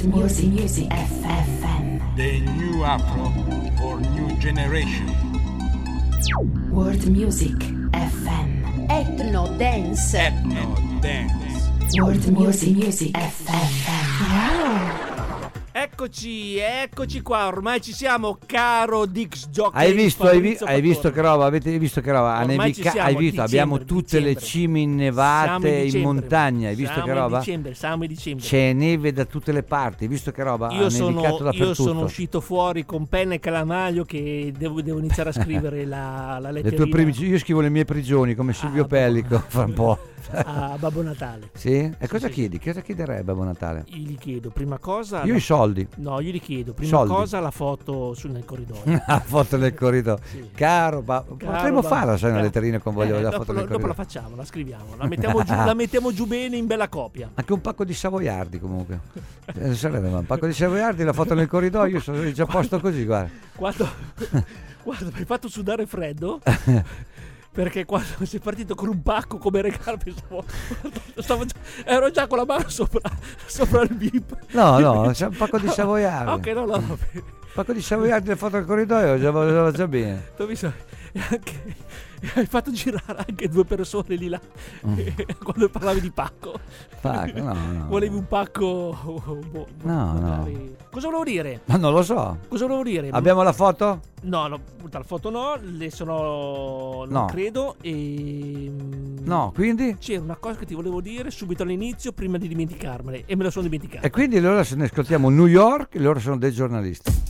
Music FM. The new Afro for new generation. World Music FM. Ethno Dance. Ethno Dance. World Music FM. Wow. Eccoci qua, ormai ci siamo, caro Dix Jockey. Hai visto che roba? Avete visto che roba? Ormai ci siamo, Hai visto? Abbiamo tutte le cime innevate in montagna. Hai visto che roba? Siamo in dicembre. C'è neve da tutte le parti. Hai visto che roba? Io Ha nevicato dappertutto. io sono uscito fuori con penna e calamaio che devo iniziare a scrivere la letterina. Io scrivo le mie prigioni come Silvio Pellico fra un po'. A Babbo Natale. Sì? E cosa Sì. chiedi? Cosa chiederei Babbo Natale? Io gli chiedo prima cosa. Io i soldi. No, io gli chiedo prima Soldi. cosa la foto nel corridoio. La foto nel corridoio. Sì. Potremmo farla, sai, una letterina con voglio la foto nel dopo corridoio. la facciamo, la scriviamo, la mettiamo giù bene in bella copia. Anche un pacco di savoiardi comunque. Sarebbe un pacco di savoiardi, la foto nel corridoio, io sono già a posto così, guarda. Guarda, mi hai fatto sudare freddo. Perché quando sei partito con un pacco come regalo ero già con la mano sopra il bip. No, c'è un pacco di savoiardi. Ok, no. Un pacco di savoiardi le foto nel corridoio, già bene. T'ho visto, hai fatto girare anche due persone lì là quando parlavi di pacco. No. Volevi un pacco magari... No. Cosa volevo dire? Ma non lo so. Cosa volevo dire? Abbiamo la foto? No, la foto no, le sono... non credo e... No, quindi? C'era una cosa che ti volevo dire subito all'inizio prima di dimenticarmene e me la sono dimenticata. E quindi allora se ne ascoltiamo New York, loro sono dei giornalisti.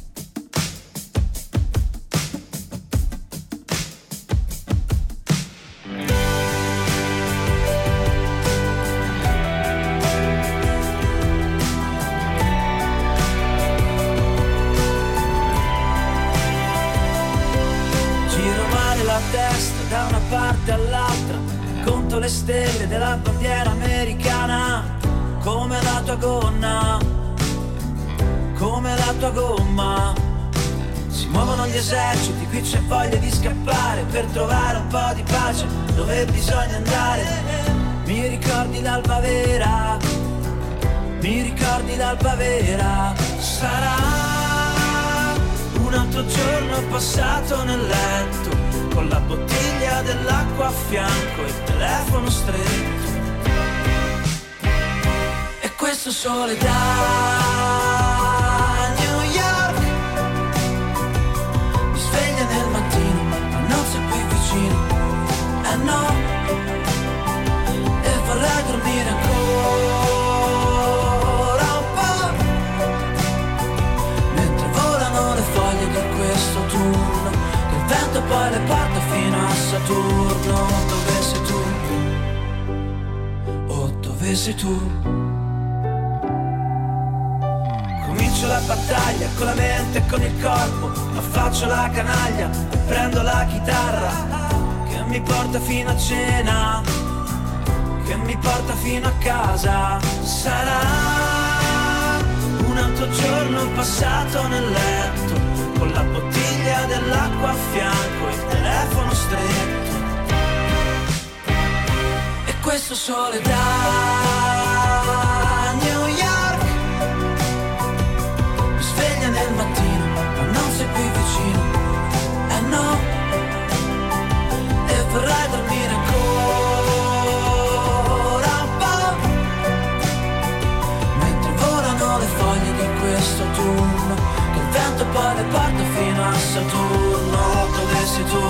Da una parte all'altra conto le stelle della bandiera americana, come la tua gonna, come la tua gomma. Si muovono gli eserciti, qui c'è voglia di scappare per trovare un po' di pace dove bisogna andare. Mi ricordi l'alba vera, mi ricordi l'alba vera. Sarà un altro giorno passato nel letto con la bottiglia dell'acqua a fianco e il telefono stretto. E questo sole da New York mi sveglia nel mattino, ma non sei qui vicino. No, e vorrei dormire ancora un po', mentre volano le foglie di questo autunno, che il vento poi le porta fino a Saturno. Dove sei tu? Oh, dove sei tu? Comincio la battaglia con la mente e con il corpo, ma faccio la canaglia e prendo la chitarra che mi porta fino a cena, che mi porta fino a casa. Sarà un altro giorno passato nel letto con la bottiglia dell'acqua a fianco e il telefono stretto. E questo sole da New York mi sveglia nel mattino, ma non sei qui vicino. No, e vorrei dormire ancora un po', mentre volano le foglie di questo autunno, che il vento poi le porta fino a Saturno. Dove sei tu?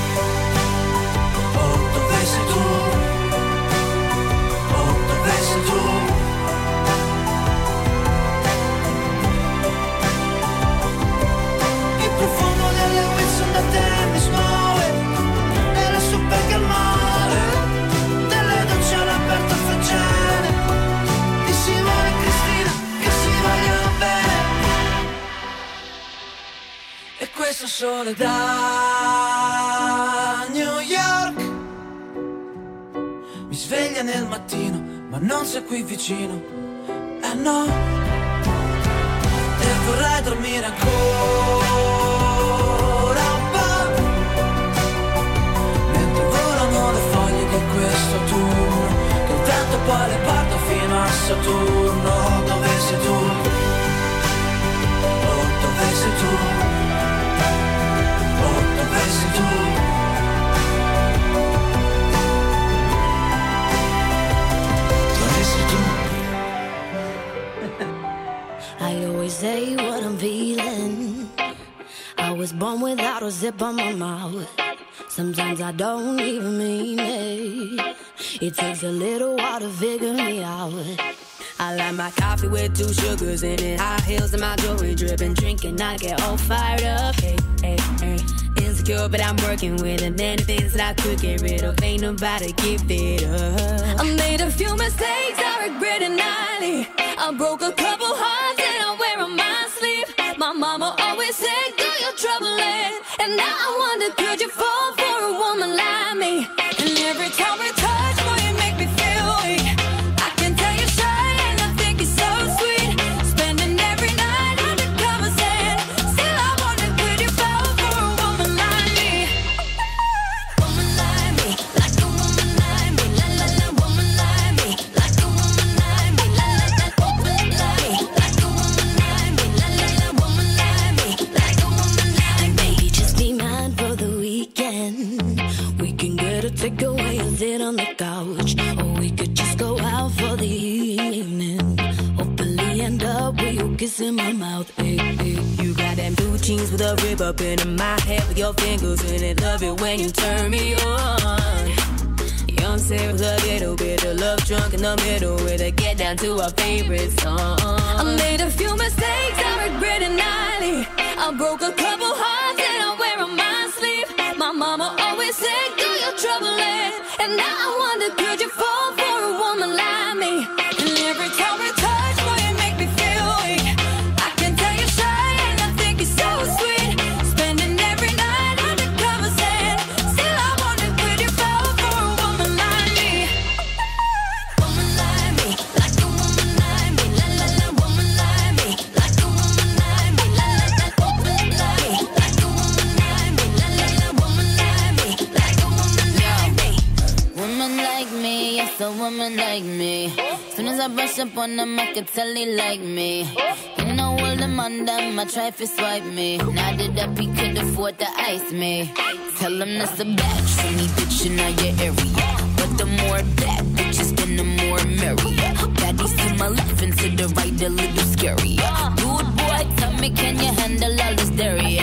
Oh, dove sei tu? Oh, dove sei tu? Il profumo delle Wilson da te mi smuove, delle super al mare, delle docce all'aperto francese, di Simone e Cristina che si vogliono bene. E questo sole da New York mi sveglia nel mattino, ma non sei qui vicino. No, e vorrei dormire ancora un po', mentre volano le foglie di questo autunno, che il vento poi le porta fino a Saturno. Dove sei tu? to zip on my mouth. Sometimes I don't even mean it. It takes a little while to figure me out. I like my coffee with 2 sugars in it. High heels and my jewelry dripping. Drinking, I get all fired up. Hey, hey, hey. Insecure, but I'm working with it. Many things that I could get rid of. Ain't nobody give it up. I made a few mistakes, I regret it nightly. I broke a couple hearts and I wear on my sleeve. My mama always said, do your troubling. And now I wonder, could you fall for a woman like me? And every time we touch, boy, you make me feel weak. I can tell you're shy and I think you're so sweet. Spending every night under covers and still I wonder, could you fall for a woman like me? Woman like me, like a woman like me. La la la, woman like me, like a woman like me. La la la, woman like me, like a woman like me. La la la, woman like me, like a woman like me. Maybe just be mine for the weekend. We can get a takeaway and sit on the couch, or we could just go out for the evening. Hopefully end up with you kissing my mouth. Hey, hey. You got them blue jeans with a rib up into my head with your fingers in it. Love it when you turn me on. Young Sarah with a little bit of love drunk in the middle with a get down to our favorite song. I made a few mistakes, I regret it nightly. I broke a couple hearts and I wear on my sleeve. My mama always said, do your troubling. And now I wonder, could you fall for a woman like me? And every time we touch, boy, you make me feel weak. I can tell you're shy and I think you're so sweet. Spending every night under covers and still I wonder, could you fall for a woman like me? Woman like me, like a woman like me. La la la, woman like me, like a woman like me. La la la, woman like me, like a woman like me. La la la, woman like me, like a woman like me. Woman like me, yes, a woman like me. Soon as I brush up on them, I can tell he like me. You know all them on them, I try to swipe me. Now that he could afford to ice me. Tell him that's a batch for me, bitch, in your area. But the more bad bitches, then the more merrier. Baddies to my left and to the right, a little scarier. Dude, boy, tell me, can you handle all this dairy?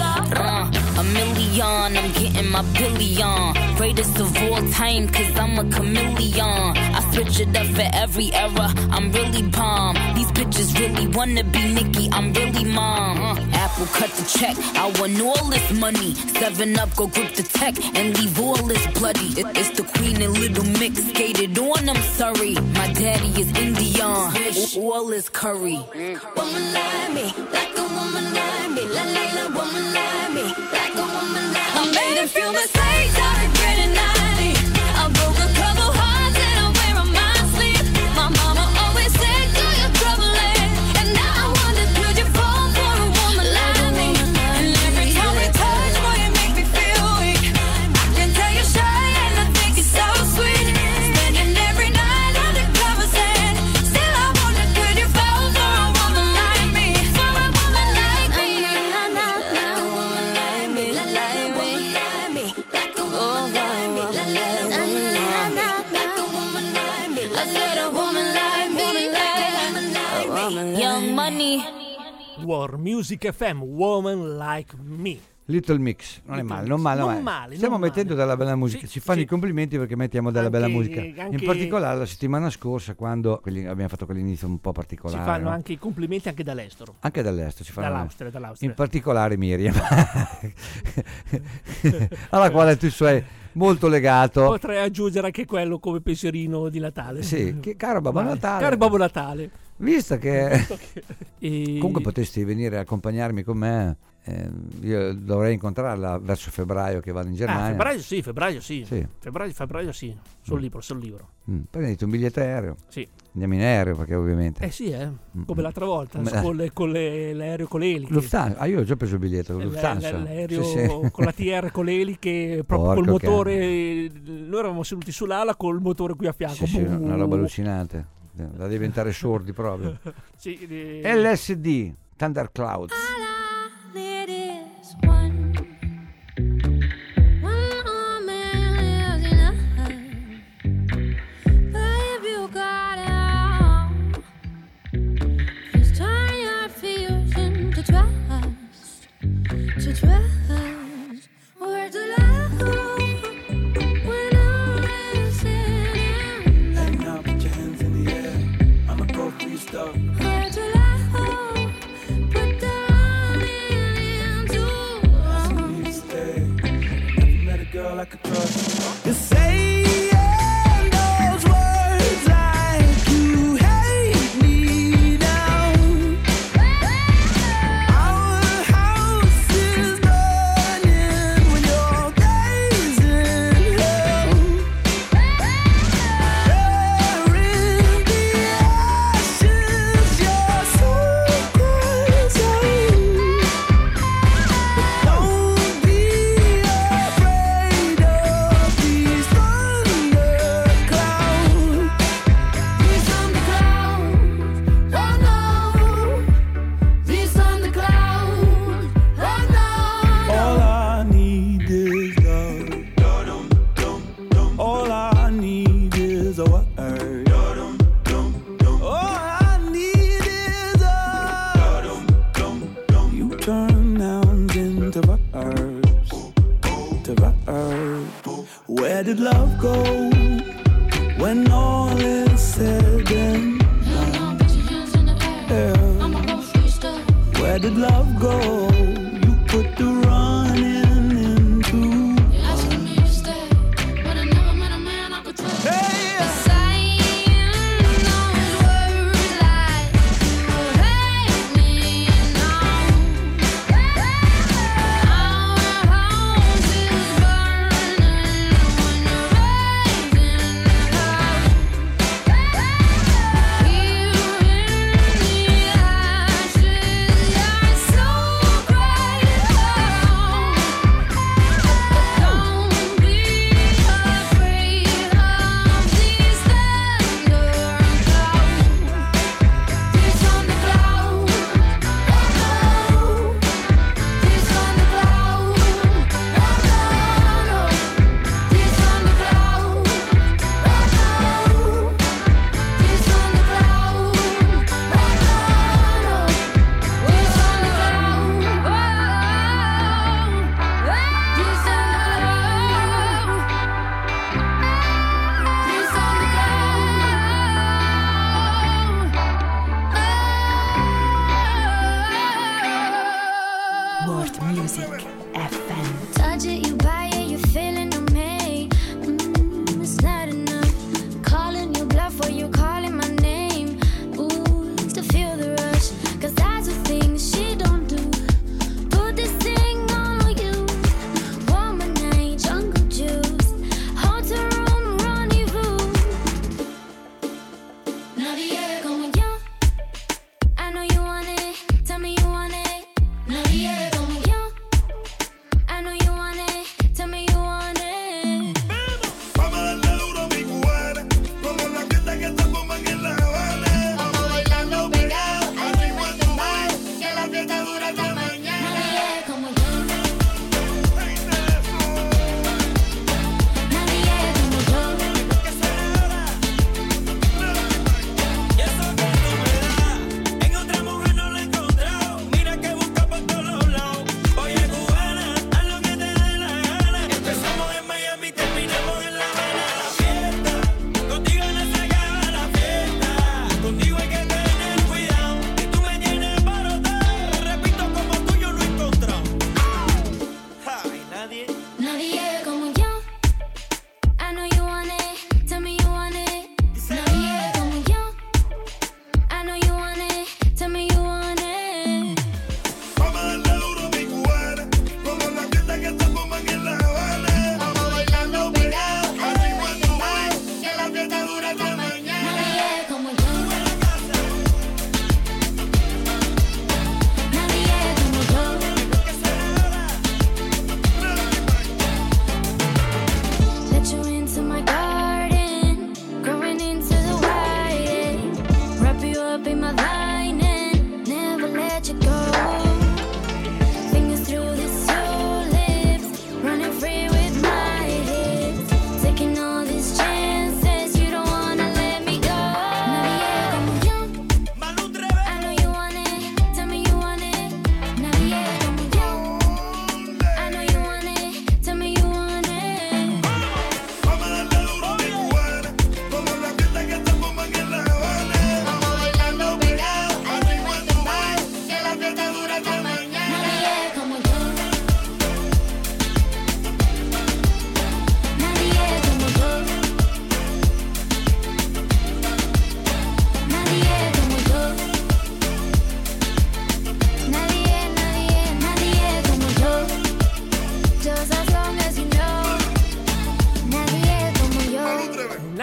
A million, I'm getting my billion. Greatest of all time, cause I'm a chameleon. I switch it up for every era, I'm really bomb. These bitches really wanna be Nicki, I'm really mom. Apple cut the check, I want all this money. 7-Up, go grip the tech and leave all this bloody. It's the Queen and Little Mix, skated on, I'm sorry. My daddy is Indian, all is curry. Woman like me, like a woman like me. La la la, woman like me, like a woman like me. I made a few mistakes, I regret it nightly. I broke a couple hearts and I wear on my sleeve. My mama always said, do your troubling. And now I wonder, could you fall for a woman like me? And every time we touch, boy, you make me feel weak. I can tell you're shy and I think you're so sweet. Spending every night under covers and still I wonder, could you fall for a woman like me? For a woman like me. Like a woman like me. Like a woman like me. Like a woman like me. Like a woman like me. I said a woman like me. Like a woman like me. Young Money. War Music FM, Woman Like Me. Little Mix, non è male, non male. Non male, Stiamo non mettendo male. della bella musica, Sì, ci fanno sì. i complimenti perché mettiamo della Anche- bella musica. In anche- particolare la settimana scorsa, quando abbiamo fatto quell'inizio un po' Ci particolare, fanno no? anche i complimenti anche dall'estero. Anche dall'estero ci fanno Dall'Austria. in particolare Miriam alla quale tu sei molto legato. Potrei aggiungere anche quello come pensierino di Natale. Sì, caro Babbo Vai. Natale, Caro Babbo Natale. visto che E- comunque potresti venire a accompagnarmi con me, io dovrei incontrarla verso febbraio che vado in Germania. Febbraio sì. Sì. Febbraio sì. Sul libro. Prenditi un biglietto aereo, Sì. andiamo in aereo perché ovviamente Sì, come l'altra volta, Come- con l'aereo con le eliche. Lufthansa. Io ho già preso il biglietto Lufthansa. L'aereo Sì, sì. con la TR con le eliche, proprio Porco col motore. Noi eravamo seduti sull'ala col motore qui a fianco. Sì, sì, una roba allucinante, da diventare sordi proprio. Sì, LSD Thunderclouds. It is one man lives enough. But if you got it all, just turn your fears into trust, to trust. girl I could trust. You're saying those words like you hate me now. Our house is burning when your days in hell. There in the ashes, your soul cries out. Don't be afraid of these thunderclouds. These thunderclouds, oh no. These thunderclouds, oh no. All I need is love. All I need is a word. All I need is a. You turn nouns into verbs. To verbs. Where did love go when all is said and done? Yeah. Where did love go? You put the running into. Hey, Saying those words like you hate me now. Our house is burning when you're raising hell. Here in the ashes, your soul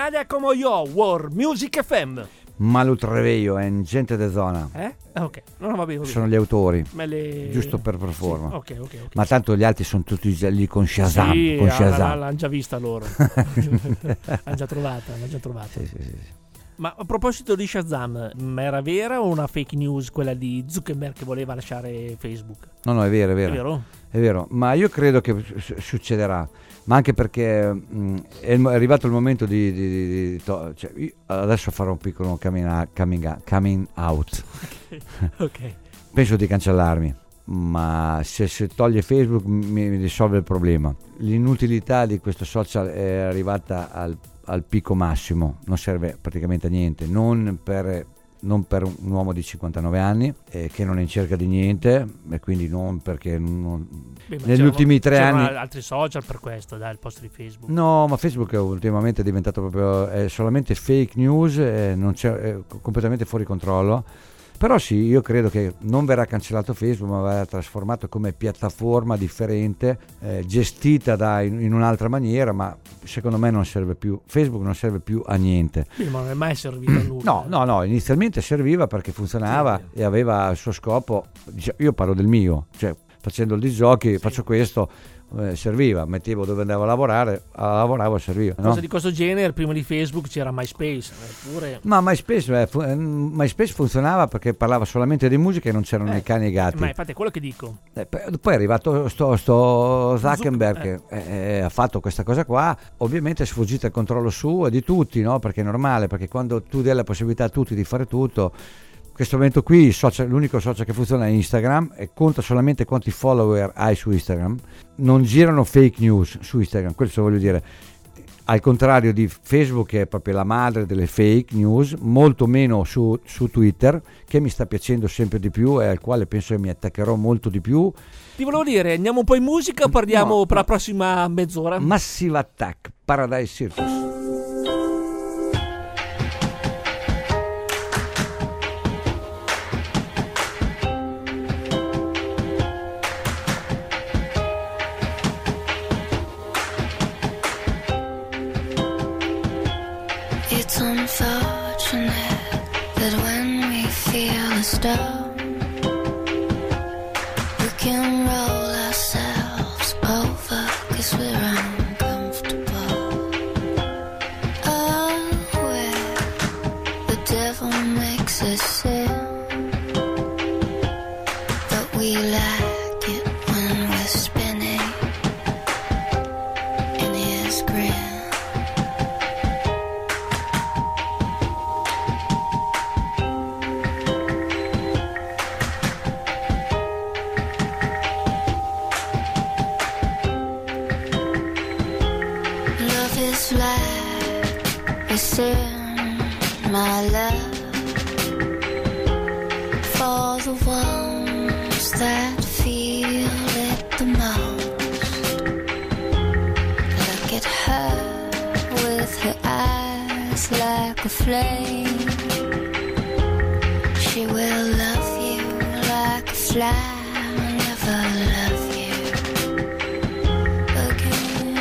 Nadia como yo, World Music FM. Malu Treveio e Gente de Zona. Ok, no, va bene. Sono gli autori. Me Giusto per forma. Sì, ok. Ma tanto gli altri sono tutti lì con Shazam. Sì, con Shazam. l'hanno già vista loro. L'hanno già trovata. Sì. Ma a proposito di Shazam, era vera o una fake news quella di Zuckerberg che voleva lasciare Facebook? No, è vero. È vero, ma io credo che succederà. Ma anche perché è arrivato il momento cioè, io adesso farò un piccolo coming out. Ok. Penso di cancellarmi, ma se toglie Facebook mi risolve il problema. L'inutilità di questo social è arrivata al picco massimo, non serve praticamente a niente, non per un uomo di 59 anni che non è in cerca di niente, e quindi non perché negli ultimi 3 anni altri social per questo, dal posto di Facebook. No, ma Facebook ultimamente è diventato proprio solamente fake news, non c'è, è completamente fuori controllo. Però sì, io credo che non verrà cancellato Facebook, ma verrà trasformato come piattaforma differente, gestita in un'altra maniera, ma secondo me non serve più. Facebook non serve più a niente. Sì, ma non è mai servito a nulla. No, inizialmente serviva perché funzionava e aveva il suo scopo. Io parlo del mio, cioè facendo il disjockey, faccio questo. Serviva, mettevo dove andavo a lavorare, lavoravo, serviva. Cosa di questo genere, prima di Facebook c'era MySpace, eppure... Ma MySpace funzionava perché parlava solamente di musica e non c'erano i cani e i gatti. Ma infatti è quello che dico. Poi è arrivato sto Zuckerberg che ha fatto questa cosa qua, ovviamente è sfuggito il controllo suo e di tutti, no? Perché è normale, perché quando tu dai la possibilità a tutti di fare tutto. In questo momento qui l'unico social che funziona è Instagram e conta solamente quanti follower hai su Instagram. Non girano fake news su Instagram, questo voglio dire. Al contrario di Facebook, che è proprio la madre delle fake news, molto meno su Twitter, che mi sta piacendo sempre di più e al quale penso che mi attaccherò molto di più. Ti volevo dire, andiamo un po' in musica o parliamo per la prossima mezz'ora? Massive Attack, Paradise Circus. It's unfortunate that when we feel a storm, we can roll ourselves over 'cause we're uncomfortable. Oh, where the devil makes us sin, but we like it when we're spinning in his grin. It's in my love for the ones that feel it the most. Look at her with her eyes like a flame. She will love you like a fly, never love you again.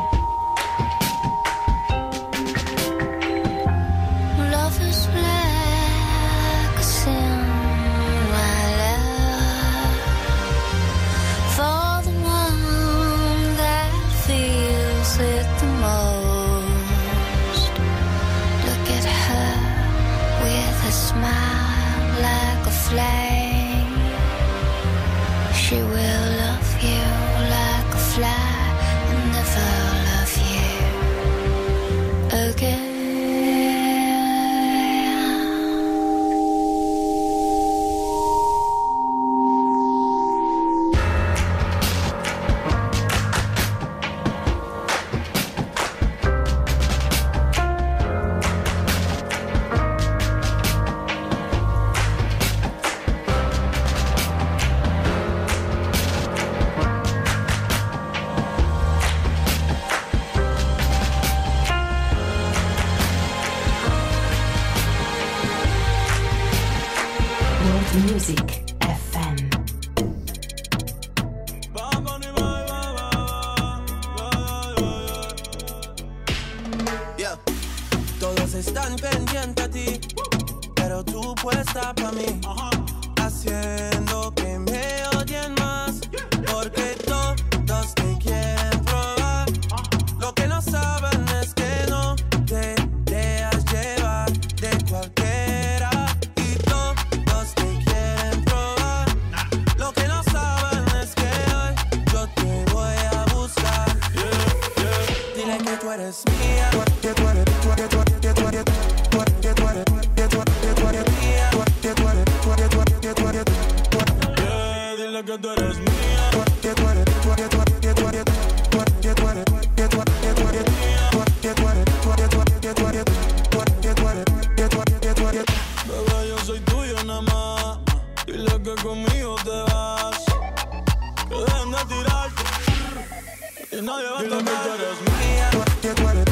Love is blind. Music FM. Yeah. Todos están pendientes a ti, pero tú puesta pa' mí, haciendo que me odien más, porque todos te quieren probar. Lo que no saben es que no te dejas llevar de cualquiera, y todos te quieren probar. Lo que no saben es que hoy yo te voy a buscar. Dile que tú eres mía, que tú eres, dile que tú eres mía, bebé, yo soy tuyo nada más. Dile que conmigo te vas, que dejen de tirarte y nadie va a tocar. Dile que tú eres mía, dile que tú eres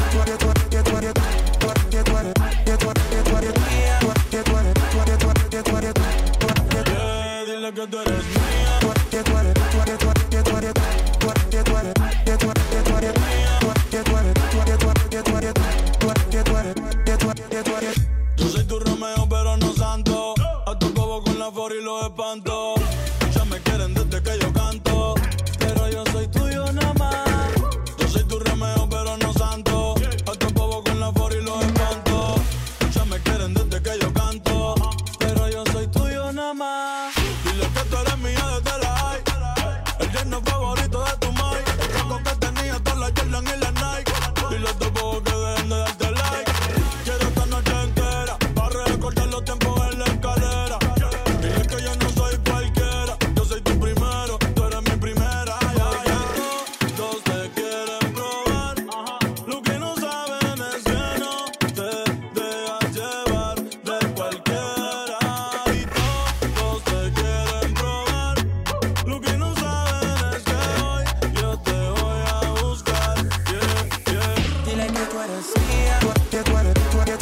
yo soy tu Romeo pero no santo, a tu bobo con la for y los espanto. Ya me quieren desde que yo canto, pero yo soy tuyo nada más. Yo soy tu Romeo pero no santo, a tu bobo con la for y los espanto. Ya me quieren desde que yo canto, pero yo soy tuyo nada más. Dile que tú eres mía desde la high, el yerno favorito de tu mai, el trago que tenía toda la Jordan y la Nike. Dile a tu bobo que dejen de darte like. Quiero esta noche entera para recordar los tiempos en la escalera. Dile que yo no soy cualquiera, yo soy tu primero, tú eres mi primera. Todos te quieren probar, lo que no saben es que no te dejas llevar de cualquiera. Y todos te quieren probar, lo que no saben es que hoy yo te voy a buscar. Dile que tú eres mía, que tú eres,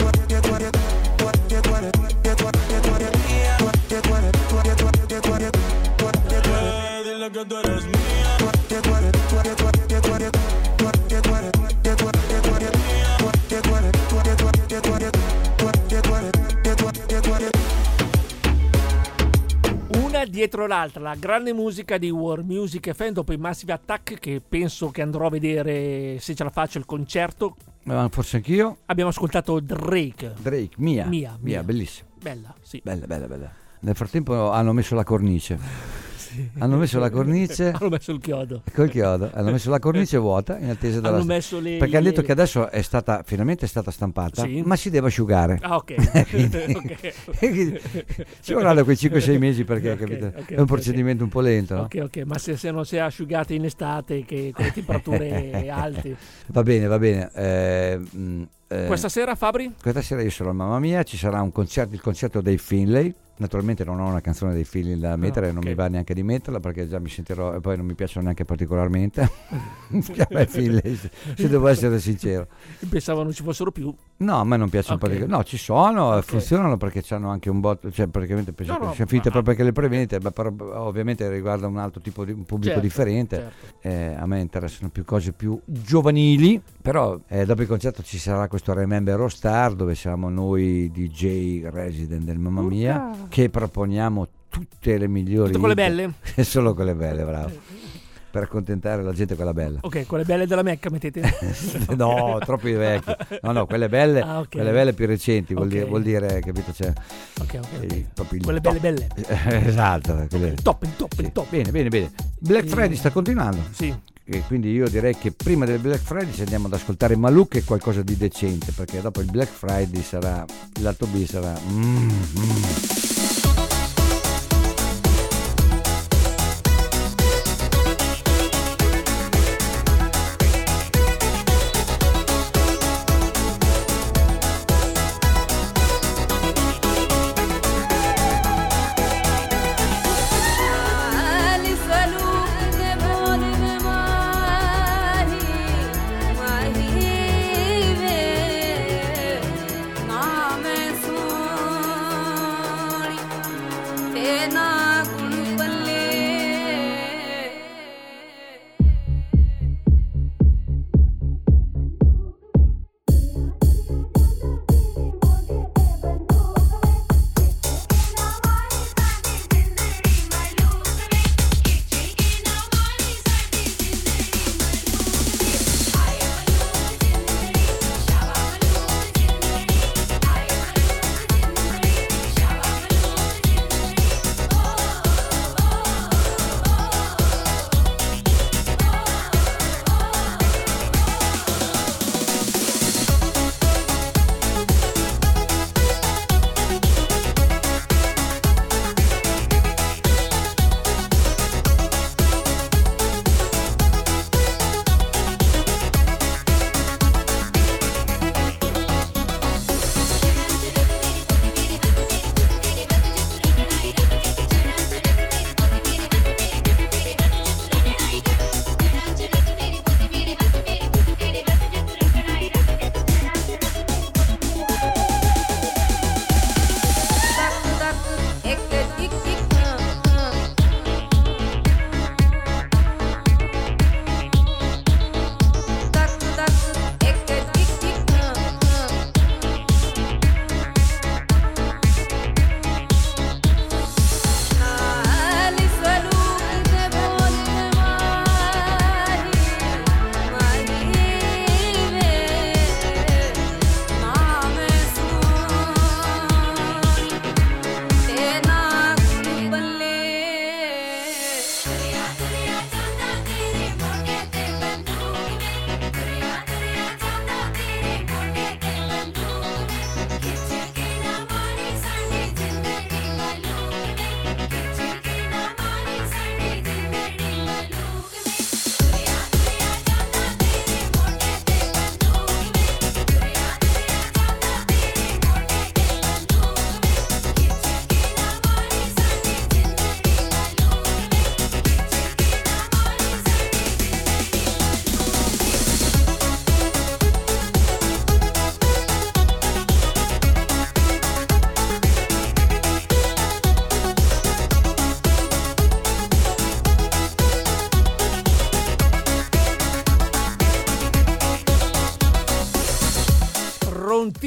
dile que tú eres mía, Una dietro l'altra, la grande musica di World Music FM dopo i Massive Attack, che penso che andrò a vedere, se ce la faccio, il concerto. Forse anch'io. Abbiamo ascoltato Drake, Mia, bellissimo. bella, sì. Bella. Nel frattempo hanno messo la cornice. Hanno messo la cornice. Hanno messo il chiodo. Col chiodo. Hanno messo la cornice vuota in attesa della. Hanno messo perché hanno detto che adesso finalmente è stata stampata, sì, ma si deve asciugare. Ah, ok. Quindi, ci vorranno quei 5-6 mesi perché capito? È un procedimento un po' lento. No? Ok, ma se non si è asciugate in estate, che con le temperature alte. Va bene. Questa sera, Fabri? Questa sera io sarò a Mamma Mia, ci sarà il concerto dei Finlay. Naturalmente non ho una canzone dei Finlay da mettere, non mi va neanche di metterla perché già mi sentirò e poi non mi piacciono neanche particolarmente. A me Finlay, se devo essere sincero. Pensavo non ci fossero più. No, a me non piacciono particolarmente. No, ci sono, funzionano perché hanno anche un botto, cioè praticamente sono finite proprio che le prevendite, ma però, ovviamente riguarda un altro tipo di un pubblico differente. Certo. A me interessano più cose più giovanili, però dopo il concerto ci sarà questo Remember All Star dove siamo noi DJ resident del Mamma Mia, che proponiamo tutte le migliori. Tutte quelle belle? Solo quelle belle, bravo. Per accontentare la gente quella bella. Ok, quelle belle della Mecca mettete? No, troppi vecchi. No, quelle belle, quelle belle più recenti, vuol dire, capito? Cioè, quelle belle. Esatto, quelle. Il top. Bene. Black Friday sta continuando. Sì. E quindi io direi che prima del Black Friday ci andiamo ad ascoltare Maluk e qualcosa di decente, perché dopo il Black Friday l'alto B sarà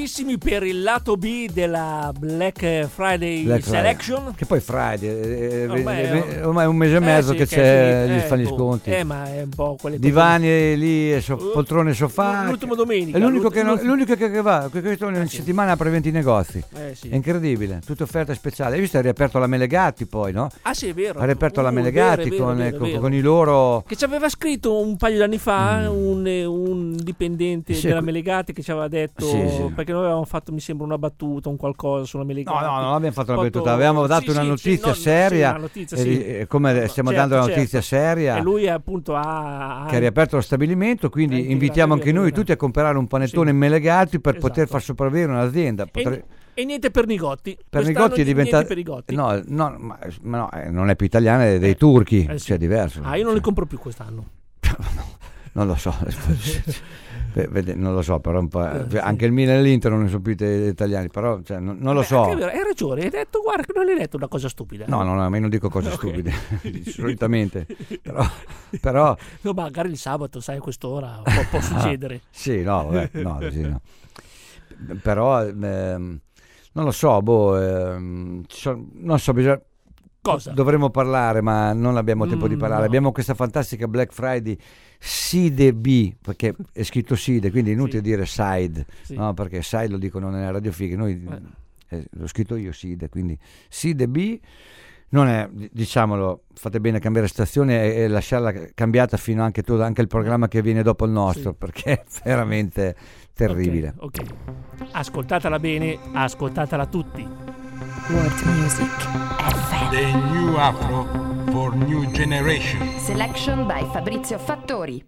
prontissimi per il lato B della Black Friday Selection. Che poi Friday Ormai è un mese e mezzo che c'è, gli fanno gli sconti. Ma è un po' quelle divani lì, poltrone, sofà. L'ultimo domenica. È l'unico che va. Questa in settimana apre 20 negozi. È incredibile, tutte offerte speciali. Hai visto? Ha riaperto la Melegatti poi, no? Ah sì, è vero. Ha riaperto la Melegatti con i loro. Che ci aveva scritto un paio di anni fa un dipendente della Melegatti che ci aveva detto, perché noi avevamo fatto, mi sembra, una battuta, un qualcosa sulla Melegatti. No, non abbiamo fatto una battuta, avevamo dato una notizia seria. Una notizia, come stiamo dando una notizia seria. E lui appunto che ha riaperto lo stabilimento, quindi invitiamo anche noi tutti a comprare un panettone in Melegatti per poter far sopravvivere un'azienda. E niente per Nigotti. Per Nigotti è diventato. No, non è più italiana, è dei turchi. Cioè, è diverso. Io non li compro più quest'anno. Non lo so. Non lo so, però un po', anche il Milan e l'Inter non sono più italiani, però non lo so. Hai ragione, hai detto, guarda che non hai detto una cosa stupida. No, ma io non dico cose stupide, solitamente. Però no, magari il sabato, sai, a quest'ora può succedere. Sì, no. Però non lo so, non so, cosa? Dovremmo parlare, ma non abbiamo tempo di parlare. Abbiamo questa fantastica Black Friday Side B, perché è scritto Side, quindi è inutile dire Side, no? Perché Side lo dicono nella Radio Figa, noi l'ho scritto io Side, quindi Side B non è, diciamolo, fate bene a cambiare stazione e lasciarla cambiata fino anche il programma che viene dopo il nostro, perché è veramente terribile. Ok, ascoltatela bene, ascoltatela tutti. World Music FM. The New Afro for New Generation. Selection by Fabrizio Fattori.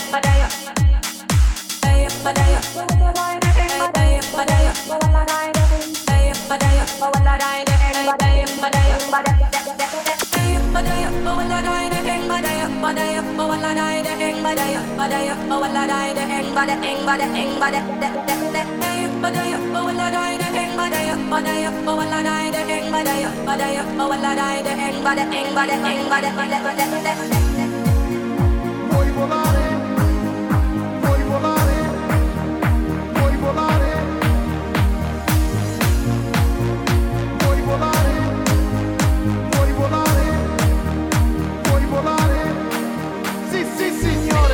Vuoi volare? Vuoi volare? Vuoi volare? Vuoi volare? Vuoi volare? Vuoi volare? Sì, sì, signore!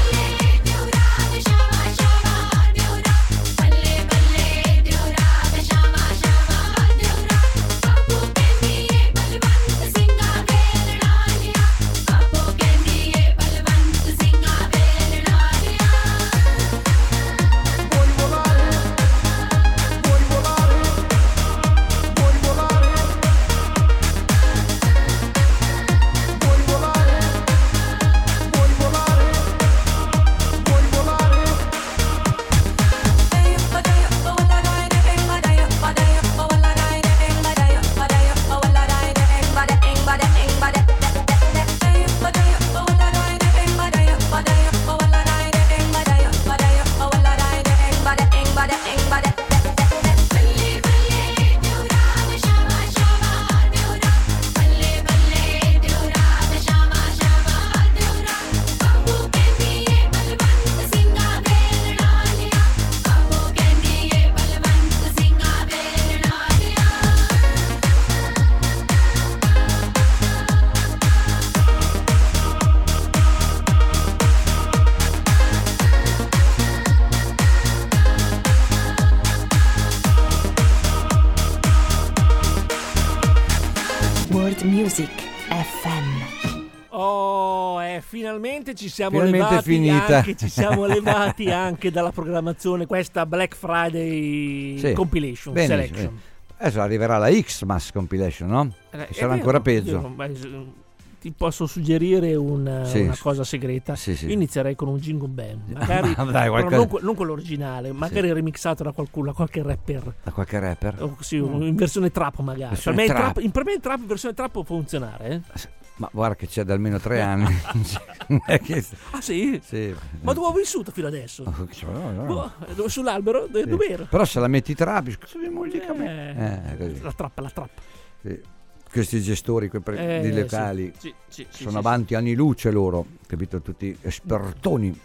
World Music FM. Oh, finalmente ci siamo Finalmente levati finita. anche, ci siamo levati anche dalla programmazione questa Black Friday Sì. Compilation Bene, Selection. Adesso arriverà la X-Mass Compilation, no? È Sarà vero, ancora peggio. io ti posso suggerire una cosa segreta. Sì, sì. Io inizierei con un jingle band, magari Ma dai, però qualcosa- non quello originale, magari remixato da qualcuno, da qualche rapper. Da qualche rapper? O sì, in versione trap magari. Versione per me trap. per me il trap in versione trap può funzionare. Ma guarda che c'è da almeno 3 anni. È che- Ah sì? sì. Ma dove ho vissuto fino adesso? No. Dove, sull'albero? Dove ero? Però se la metti trap, cosa di musica? Così. La trappa. Sì. Questi gestori di locali Sì, sono avanti anni luce loro, capito? Tutti espertoni.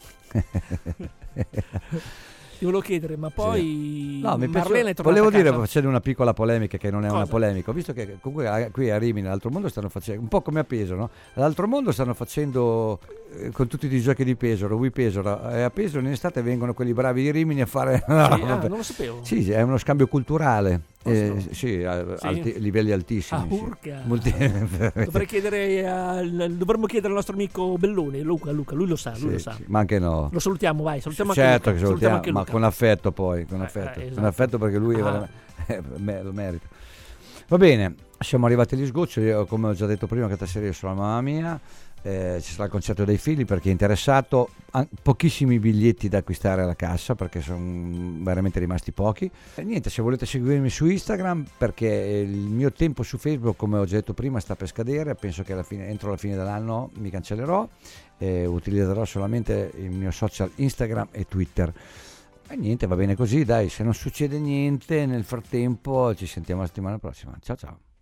Ti volevo chiedere, ma poi No, mi piace- Marlene è tornata volevo a casa? dire, facendo una piccola polemica che non è una Cosa? polemica, ho visto che comunque qui a Rimini, all'altro mondo stanno facendo, un po' come a Pesaro, no? All'altro mondo stanno facendo con tutti i giochi di Pesaro, Wii Pesaro, e a Pesaro in estate vengono quelli bravi di Rimini a fare... No, Sì, vabbè. non lo sapevo. Sì, è uno scambio culturale, Sì. sì, livelli altissimi. Ah, sì. urca. Molti- Dovremmo chiedere al nostro amico Bellone, Luca, lui lo sa, Sì, sì, ma anche no. Lo salutiamo, vai, salutiamo Certo anche che Luca. salutiamo, anche ma Luca. con affetto poi, con affetto, esatto. con affetto perché lui lo merita. Va bene, siamo arrivati agli sgocci, io, come ho già detto prima, questa serie sulla mamma mia, ci sarà il concerto dei figli per chi è interessato, pochissimi biglietti da acquistare alla cassa perché sono veramente rimasti pochi. E niente, se volete seguirmi su Instagram, perché il mio tempo su Facebook, come ho già detto prima, sta per scadere, penso che entro la fine dell'anno mi cancellerò e utilizzerò solamente il mio social Instagram e Twitter. E niente, va bene così, dai, se non succede niente nel frattempo ci sentiamo la settimana prossima. Ciao ciao.